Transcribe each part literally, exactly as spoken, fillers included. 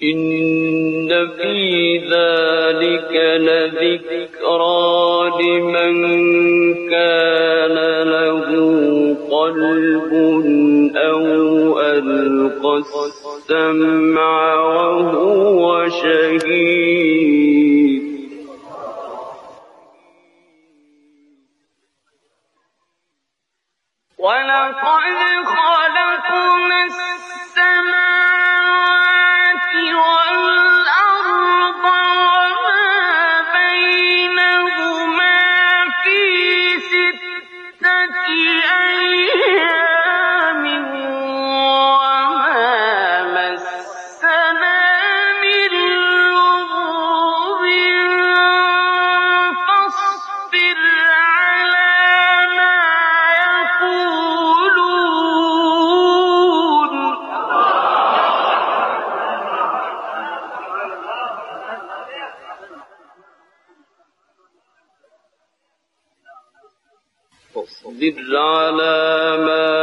إن في ذلك لذكرى لمن كان له قلب أو ألقى السمع وهو شهيد ولقد خلقنا السماوات والأرض وما بينهما في ستة أيام وما مسنا من لغوب فاصبر على ما يقولون فاصبر على ما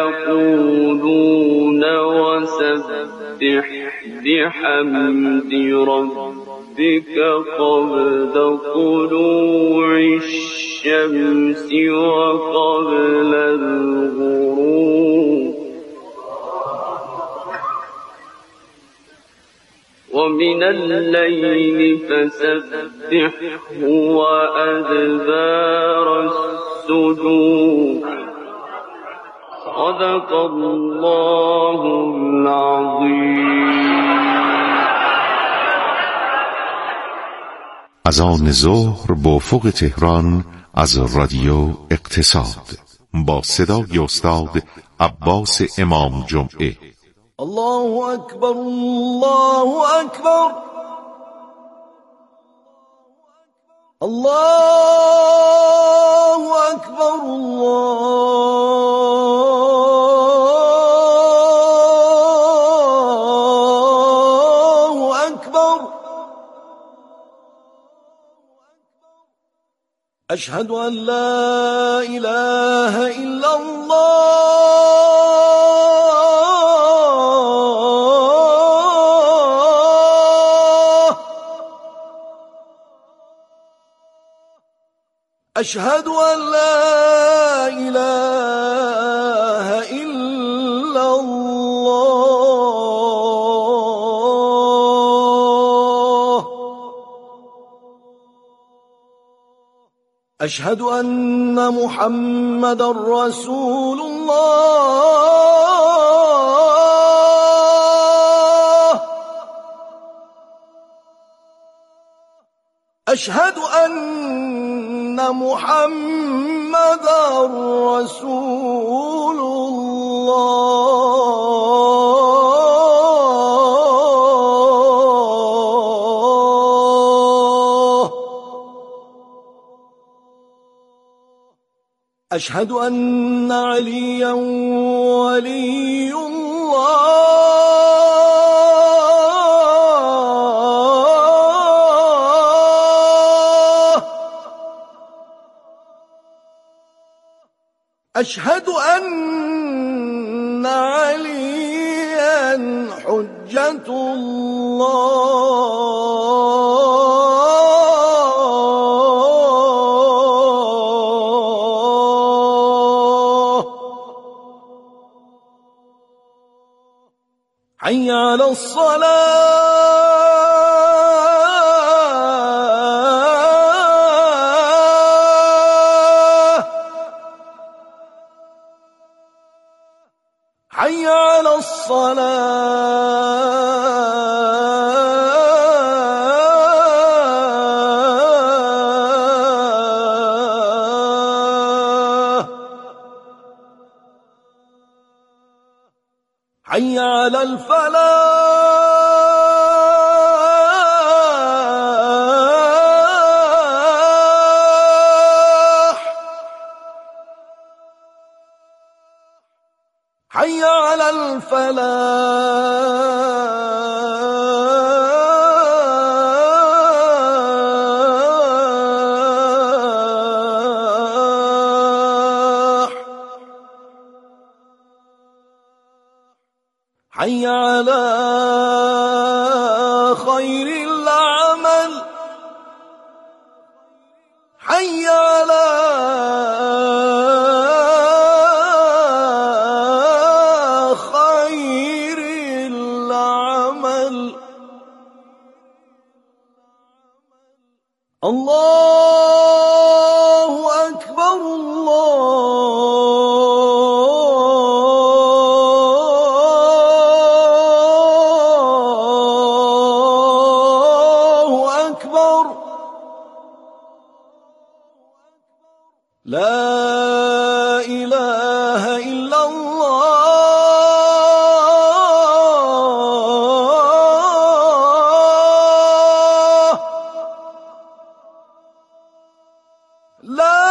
يقولون وسبح بحمد ربك قبل طلوع الشمس وقبل الغروب ومن الليل فسبحه وأدبار السجود صدق الله العظيم. اذان ظهر با افق تهران از رادیو اقتصاد با صدای استاد عباس امام جمعه. الله اکبر الله اکبر الله اکبر الله اکبر اشهد ان لا اله الا الله اشهد ان لا اله الا الله اشهد ان محمد رسول الله اشهد ان محمد رسول الله اشهد ان عليا ولي الله اشهد ان عليا حجة الله حي على الصلاة حي على الصلاة حي على الفلاح حي على الفلاح حي على خير العمل حي على خير العمل الله أكبر الله أكبر لا إله إلا الله لا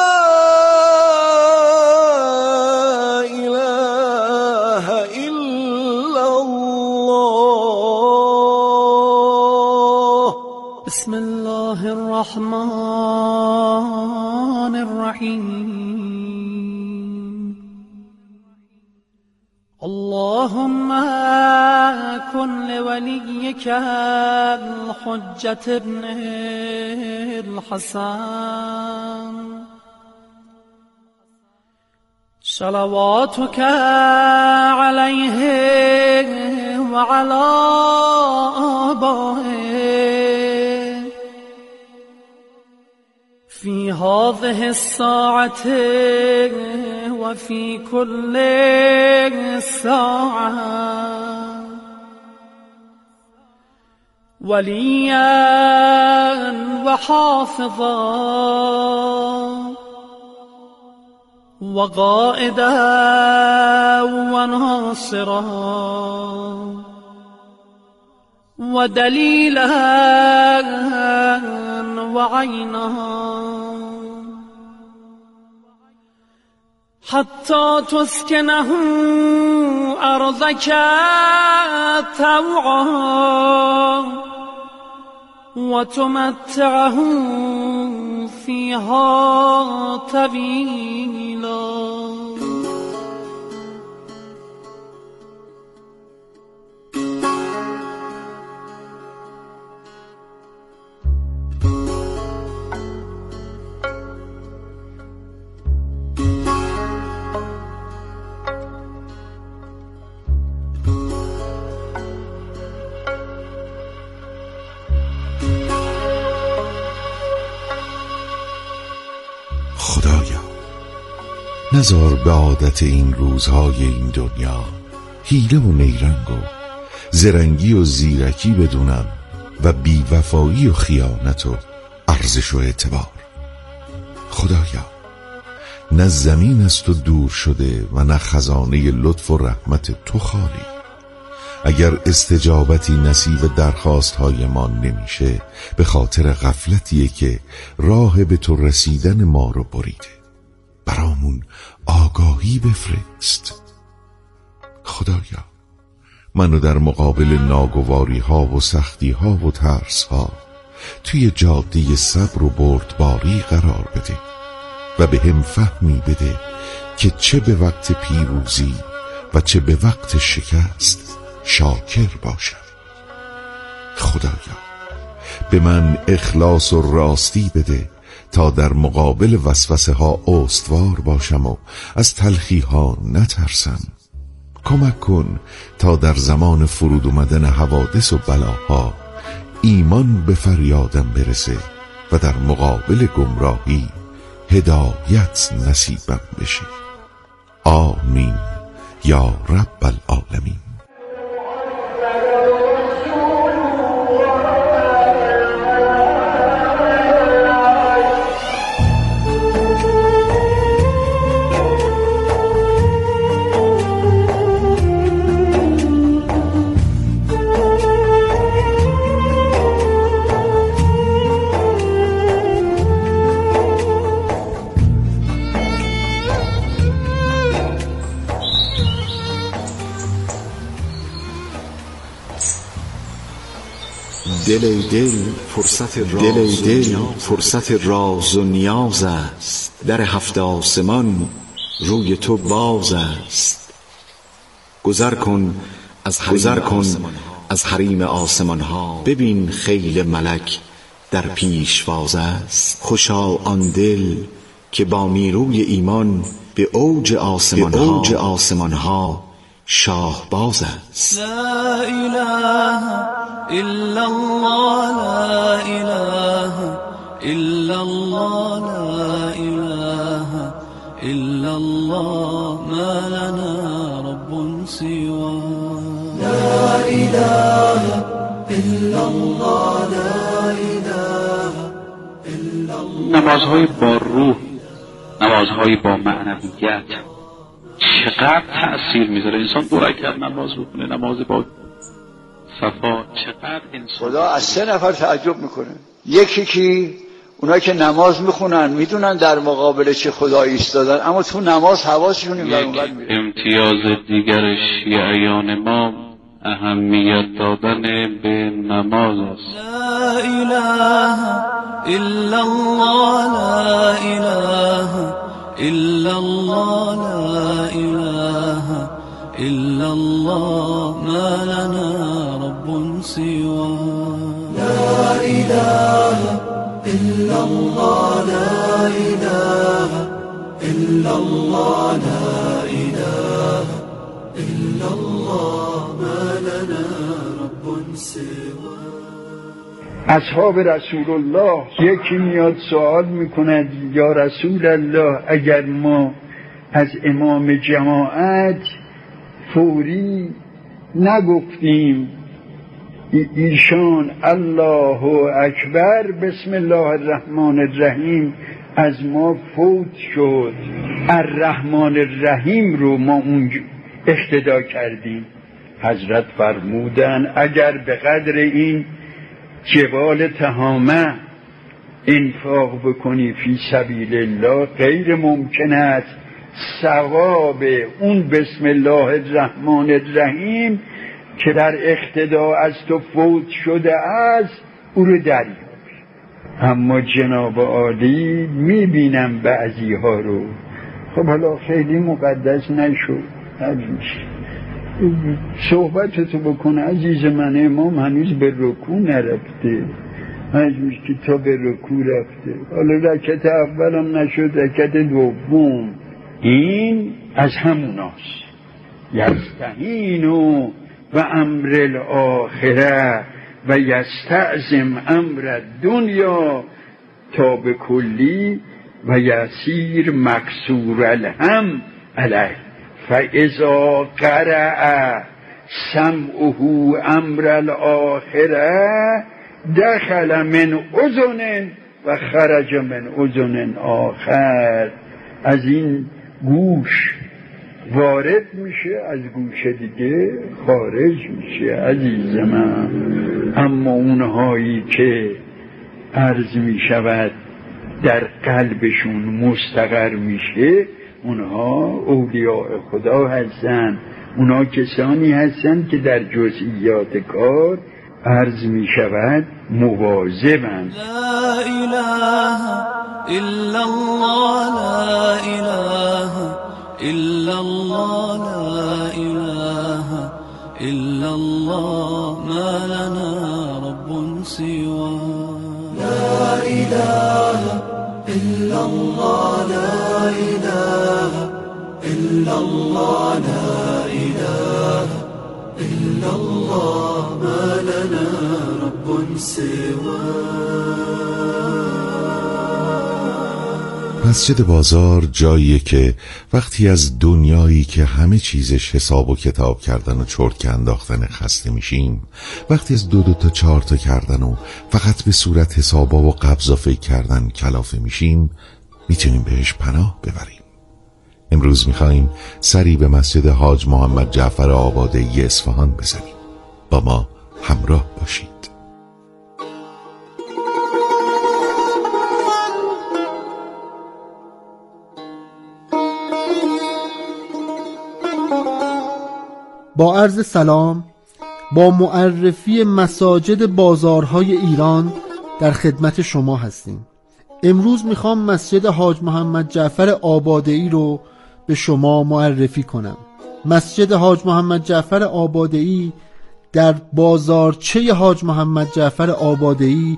إله إلا الله بسم الله الرحمن الرحيم اللهم كن لوليك الحجة ابن الحسن صلواتك عليه وعلى آبائه في هذه الساعة وفي كل ساعة وليا وحافظا وقائدا وناصرا ودليلا وعينا حتى تسكنه أرضك طوعا وتمتعه فيها طويلا خدایا نذار به عادت این روزهای این دنیا حیله و نیرنگ و زرنگی و زیرکی بدونم و بیوفایی و خیانت و ارزش و اعتبار. خدایا نه زمین از تو دور شده و نه خزانه لطف و رحمت تو خالی. اگر استجابتی نصیب درخواست های ما نمیشه به خاطر غفلتیه که راه به تو رسیدن ما رو بریده. برامون آگاهی بفرست. خدایا منو در مقابل ناگواری ها و سختی ها و ترس ها توی جاده صبر و بردباری قرار بده و به هم فهمی بده که چه به وقت پیروزی و چه به وقت شکست شاکر باشم. خدایا به من اخلاص و راستی بده تا در مقابل وسوسه ها استوار باشم و از تلخی ها نترسم. کمک کن تا در زمان فرود اومدن حوادث و بلاها ایمان به فریادم برسه و در مقابل گمراهی هدایت نصیبم بشه. آمین یا رب العالمین. دل دل فرصت راز دل دل فرصت راز و نیاز است. در هفت آسمان روی تو باز است. گذر کن از گذر کن از حریم آسمان ها. ببین خیل ملک در پیشواز است. خوشا آن دل که با نیروی ایمان به اوج آسمان ها, اوج آسمان ها شاهباز است. لا اله الا الله، لا اله الا الله، لا اله الا الله، ما لنا رب سواه. لا اله الا الله، لا اله الا الله. نمازهای با روح، نمازهای با معنویت چقدر تأثیر میذاره. انسان دو رکعت نماز بکنه، نماز با صفا، چقدر انسان. خدا از سه نفر تعجب میکنه. یکی که اونا که نماز میخونن میدونن در مقابل چه خدایی ایستادن، اما تو نماز حواسشون این ور اون ور میره. امتیاز دیگر شیعیان ما اهمیت دادن به نماز است. لا اله الا الله، لا اله الا الله، لا اله الا الله، ما لنا رب سواه. لا اله الا الله، لا اله الا الله، لا اله الا الله، ما لنا رب سواه. اصحاب رسول الله یکی میاد سوال میکند یا رسول الله اگر ما از امام جماعت فوری نگفتیم ایشان الله اکبر بسم الله الرحمن الرحیم از ما فوت شد، الرحمن الرحیم رو ما اون اقتدا کردیم. حضرت فرمودن اگر به قدر این جبال تهامه انفاق بکنی فی سبیل الله غیر ممکن است ثواب اون بسم الله الرحمن الرحیم که در اقتدا از تو فوت شده است او رو دریابی. اما جناب عالی میبینم بعضی ها رو، خب حالا خیلی مقدس نشد، صحبتتو بکنه عزیز من، امام هنوز به رکوع نرفته، مجموش که تا به رکوع رفته، حالا رکعت اولم نشد رکعت دوم. این از هموناست. یستعینو و امر الاخره و یستعظم امر دنیا تا به کلی و یسیر مکسور الهم علیه فاذا قرأ سمعه امر الاخره دخل من اذن و خرج من اذن آخر. از این گوش وارد میشه، از گوش دیگه خارج میشه عزیز من. اما اونهایی که عرض میشود در قلبشون مستقر میشه اونها اولیاء خدا هستن، اونها کسانی هستن که در جزئیات کار عرض میشود مواظبند. لا اله الا الله، لا اله الا الله، لا اله الا الله، ما لنا رب سواه. لا اله الا الله، لا اله الا الله، لا اله الا الله، ما لنا رب سواه. مسجد بازار جاییه که وقتی از دنیایی که همه چیزش حساب و کتاب کردن و چرتکه انداختن خسته میشیم، وقتی از دو دو تا چهار تا کردن و فقط به صورت حسابا و قبضا فکر کردن کلافه میشیم، میتونیم بهش پناه ببریم. امروز میخواییم سری به مسجد حاج محمد جعفر آبادی اصفهان بزنیم. با ما همراه باشید. با عرض سلام، با معرفی مساجد بازارهای ایران در خدمت شما هستیم. امروز میخوام مسجد حاج محمد جعفر آبادی رو به شما معرفی کنم. مسجد حاج محمد جعفر آبادی در بازارچه حاج محمد جعفر آباده‌ای،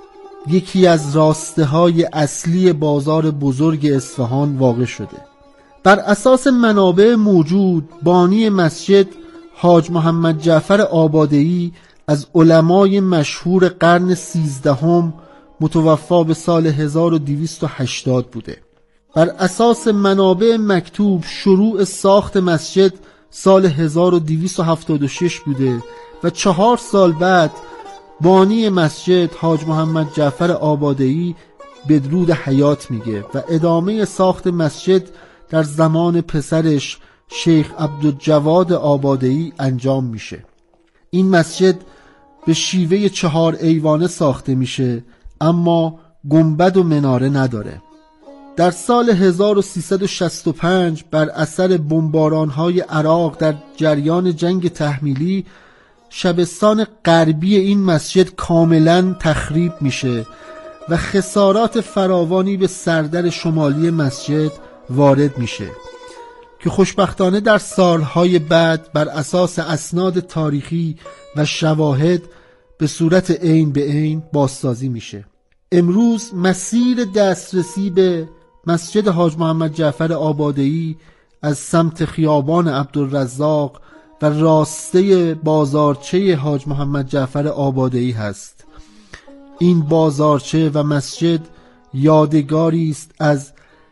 یکی از راسته های اصلی بازار بزرگ اصفهان واقع شده. بر اساس منابع موجود، بانی مسجد حاج محمد جعفر آباده‌ای از علمای مشهور قرن سیزدهم متوفا به سال هزار و دویست و هشتاد بوده. بر اساس منابع مکتوب شروع ساخت مسجد سال هزار و دویست و هفتاد و شش بوده و چهار سال بعد بانی مسجد حاج محمد جعفر آباده‌ای بدرود حیات میگه و ادامه ساخت مسجد در زمان پسرش شیخ عبدالجواد آباده‌ای انجام میشه. این مسجد به شیوه چهار ایوانه ساخته میشه اما گنبد و مناره نداره. در سال هزار و سیصد و شصت و پنج بر اثر بمباران‌های عراق در جریان جنگ تحمیلی شبستان غربی این مسجد کاملا تخریب میشه و خسارات فراوانی به سردر شمالی مسجد وارد میشه که خوشبختانه در سالهای بعد بر اساس اسناد تاریخی و شواهد به صورت عین به عین بازسازی میشه. امروز مسیر دسترسی به مسجد حاج محمد جعفر آباده‌ای از سمت خیابان عبدالرزاق و راسته بازارچه حاج محمد جعفر آباده‌ای هست. این بازارچه و مسجد یادگاری است از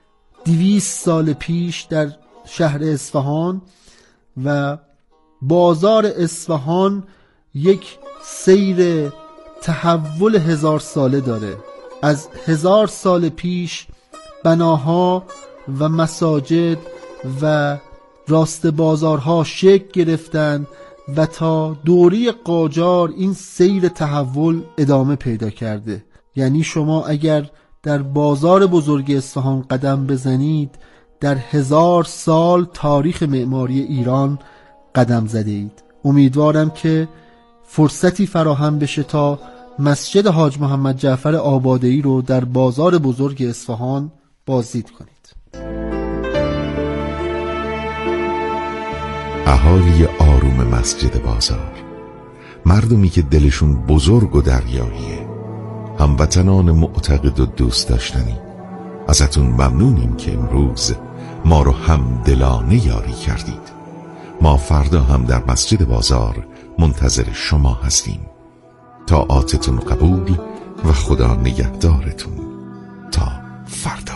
دویست سال پیش در شهر اصفهان و بازار اصفهان یک سیر تحول هزار ساله داره. از هزار سال پیش بناها و مساجد و راست بازارها شکل گرفتن و تا دوره قاجار این سیر تحول ادامه پیدا کرده. یعنی شما اگر در بازار بزرگ اصفهان قدم بزنید در هزار سال تاریخ معماری ایران قدم زده اید. امیدوارم که فرصتی فراهم بشه تا مسجد حاج محمد جعفر آباده‌ای رو در بازار بزرگ اصفهان بازدید کنید. اهالی آروم مسجد بازار، مردمی که دلشون بزرگ و دریاییه، هموطنان معتقد و دوست داشتنی، ازتون ممنونیم که امروز ما رو هم دلانه یاری کردید. ما فردا هم در مسجد بازار منتظر شما هستیم. طاعاتتون قبول و خدا نگهدارتون تا فردا.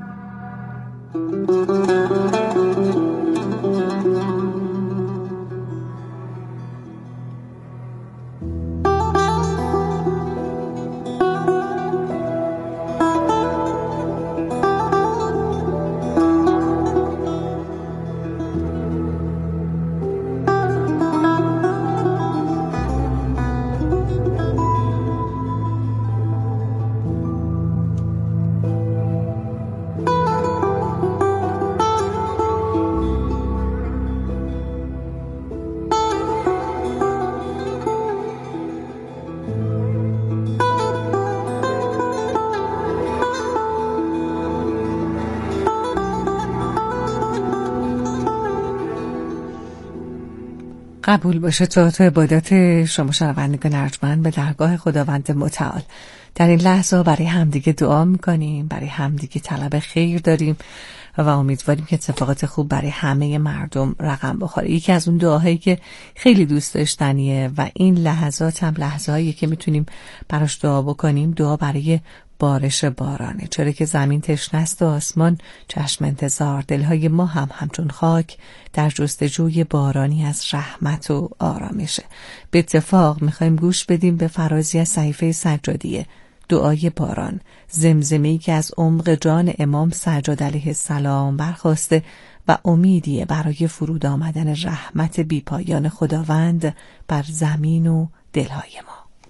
قبول باشه طاعت و عبادت شما شنوندگان ارجمند به درگاه خداوند متعال. در این لحظه برای همدیگه دعا میکنیم، برای همدیگه طلب خیر داریم و امیدواریم که اتفاقات خوب برای همه مردم رقم بخوره. یکی از اون دعاهایی که خیلی دوست داشتنیه و این لحظات هم لحظه‌هایی که میتونیم براش دعا بکنیم، دعا برای بارش بارانه، چرا که زمین تشنه است و آسمان چشم انتظار. دلهای ما هم همچون خاک در جستجوی بارانی از رحمت و آرامشه. به اتفاق میخوایم گوش بدیم به فرازی از صحیفه سجادیه، دعای باران، زمزمه‌ای که از عمق جان امام سجاد علیه السلام برخاسته و امیدیه برای فرود آمدن رحمت بیپایان خداوند بر زمین و دلهای ما.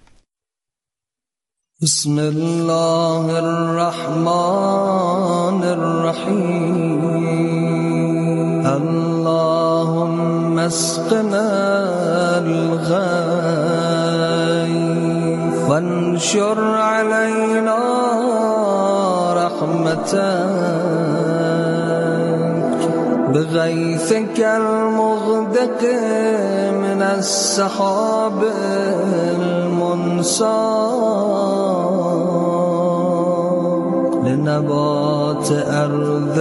بسم الله الرحمن الرحیم اللهم اسقنا الغیث وانشر علينا رحمتك بغيثك المغدق من السحاب المنساق لنبات أرض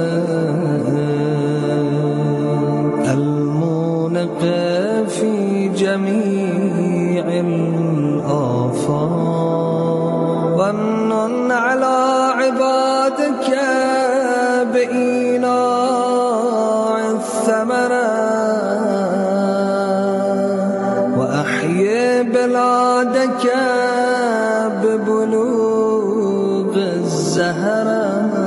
المونق في جميع الآفاق ومن على عبادك بإيناع الثمرة وأحيي بلادك ببلوغ الزهرة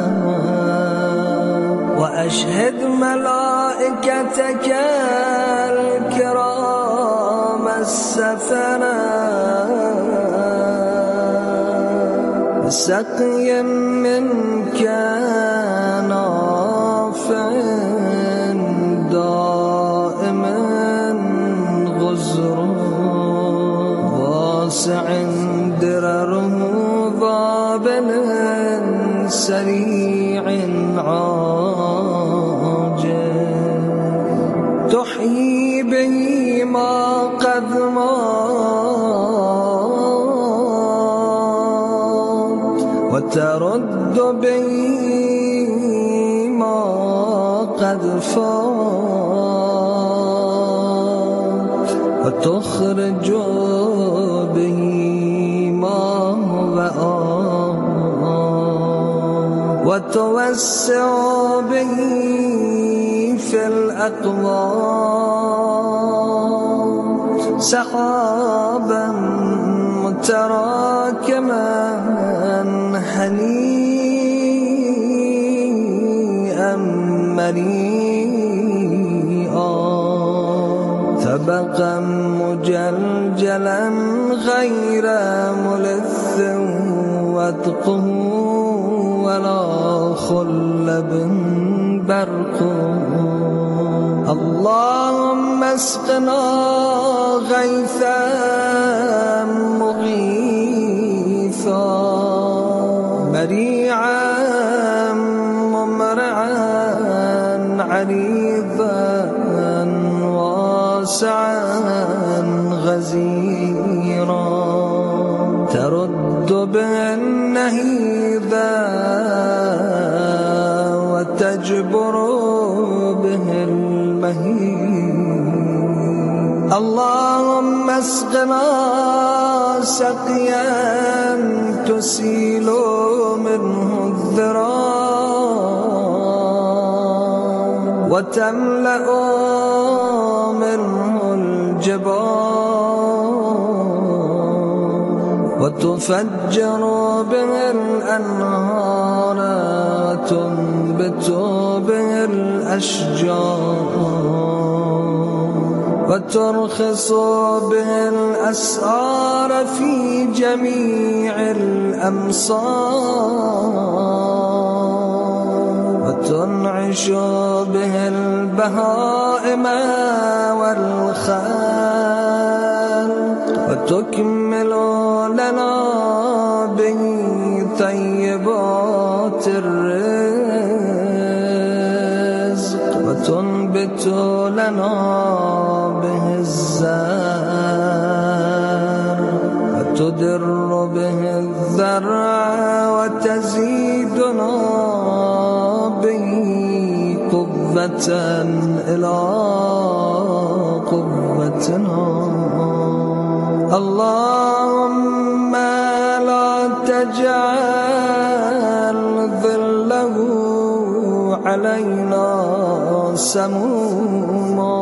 وأشهد ملائكتك الكرام السفرة سقي منك نافع دائما غزر واسع درره ضابل سريع عاجل تحيي به ما قد مات وترد به ما قد فات وتخرج به ما هو آت وتوسع به في الأقوات سحابا متراكما هنيئا مريئا طبقا مجلجلا غير ملث واتقه ولا خلب برق اللهم اسقنا غيثا مغيثا مريعا ممرعا عريضا واسعا غزيرا ترد به النهيذا وتجبر به المهيد اللهم اسقنا سقيا تسيل منه الذراع وتملأ منه الجبال وتفجر به الأنهار وتنبت به الأشجار وترخص به الأسعار في جميع الأمصار وتنعش به البهائم والخلق وتكمل لنا به طيبات الرزق وتنبت لنا به الزرع وتدر به الذرع وتزيدنا به قوة إلى قوتنا اللهم لا تجعل ظله علينا سموما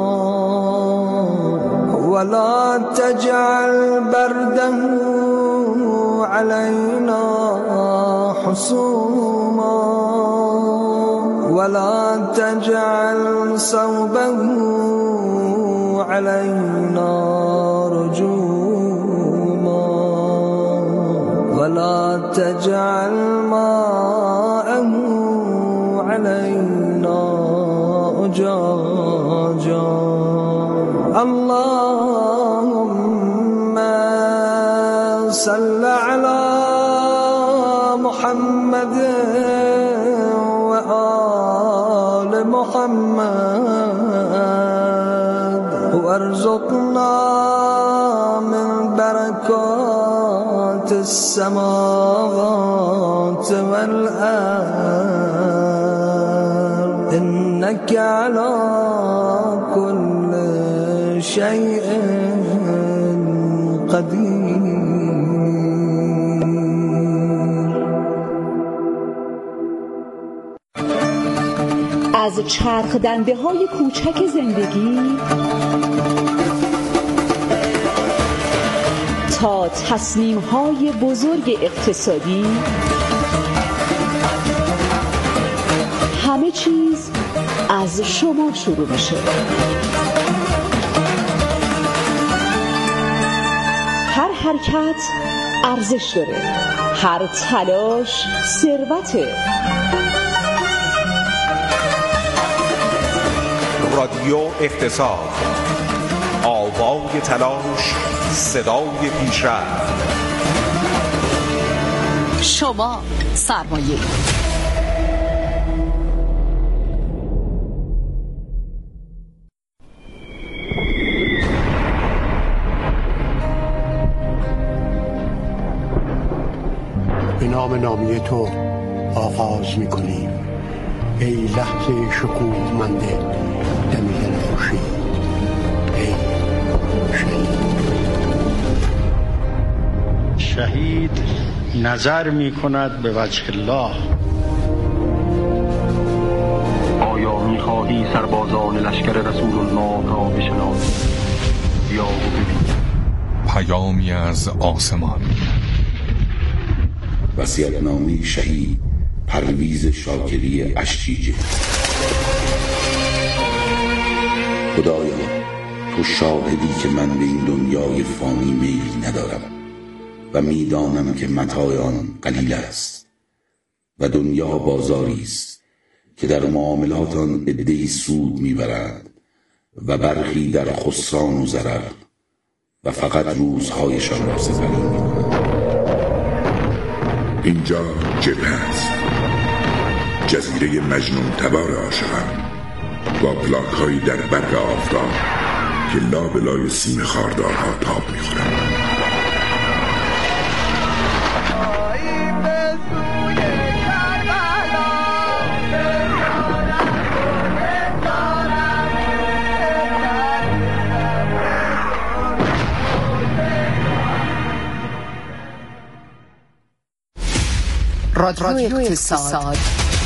ولا تجعل برده علينا حصوما ولا تجعل صوبه علينا رجوما ولا تجعل ماءه علينا أجاجا اللهم صل على محمد وآل محمد محمد وارزقنا من بركات السماوات والأرض إنك على كل شيء قدیر. از چرخ دنده های کوچک زندگی تا تصمیم های بزرگ اقتصادی، همه چیز از شما شروع میشه. هر حرکت ارزش داره، هر تلاش ثروته. رادیو اقتصاد، آوای تلاش، صدای پیشرفت. شما سرمایه. به نام نامی تو آغاز می‌کنیم ای لحظه شکوهمنده دمیدن خورشید، ای شهید. شهید نظر می‌کند به وجه الله. آیا می‌خواهی سربازان لشکر رسول الله را بشناسی؟ بیا و ببین. پیامی از آسمان. وصیت‌نامه شهید پرویز شاکری اشجیجی. خدایا تو شاهدی که من به این دنیای فانی میل ندارم و میدانم که متاع آن قلیل است و دنیا بازاری است که در معاملات آن عده‌ای سود میبرند و برخی در خسران و ضرر و فقط روزهایشان را سپری میکنند. اینجا جبهه است، جزیره مجنون تبار عاشقان با پلاک هایی در برق آفتاب که لابلای سیم خاردارها تاب میخورند. رادیو اقتصاد،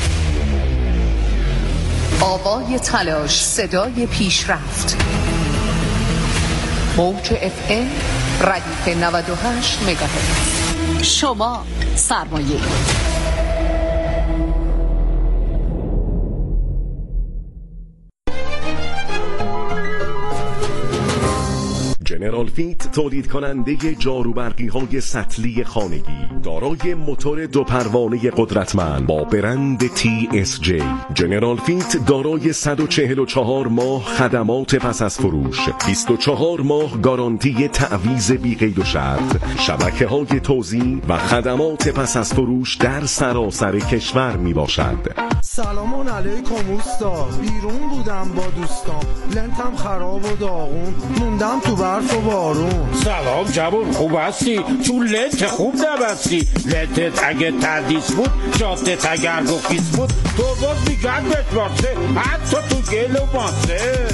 آوای تلاش، صدای پیشرفت. موج اف ام ردیف نود و هشت مگاهرتز. شما سرمایه. جنرال فیت تولید کننده جاروبرقی های سطلی خانگی دارای موتور دو پروانه قدرتمند با برند تی اس جی. جنرال فیت دارای صد و چهل و چهار ماه خدمات پس از فروش، بیست و چهار ماه گارانتی تعویض بی قید و شرط، شبکه های توزیع و خدمات پس از فروش در سراسر کشور می باشد. سلام علیکم اوستا، بیرون بودم با دوستام، لنتم خراب و داغون، موندم تو برف و بارون. سلام جوون، خوب هستی؟ تو لنت خوب نبستی. لنتت اگه تردیس بود، جادت اگر گفیس بود، تو باز میگن بتواسه، حتی تو گل و ماسه.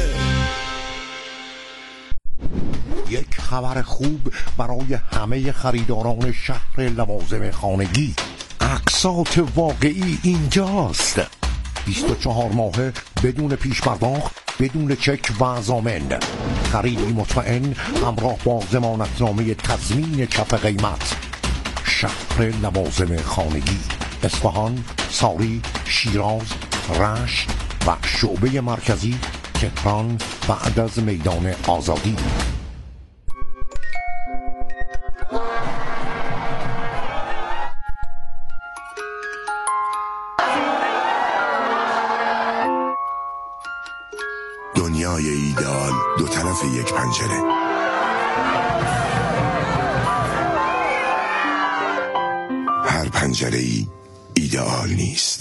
یک خبر خوب برای همه خریداران شهر لوازم خانگی. اقساط واقعی اینجاست. بیست و چهار ماهه بدون پیش پرداخت، بدون چک و ضامن. خریدی مطمئن همراه با ضمانتنامه تضمین کف قیمت. شهر لوازم خانگی، اصفهان، ساری، شیراز، رشت و شعبه مرکزی تهران بعد از میدان آزادی. دنیای ایدئال دو طرف یک پنجره. هر پنجره ای ایدئال نیست.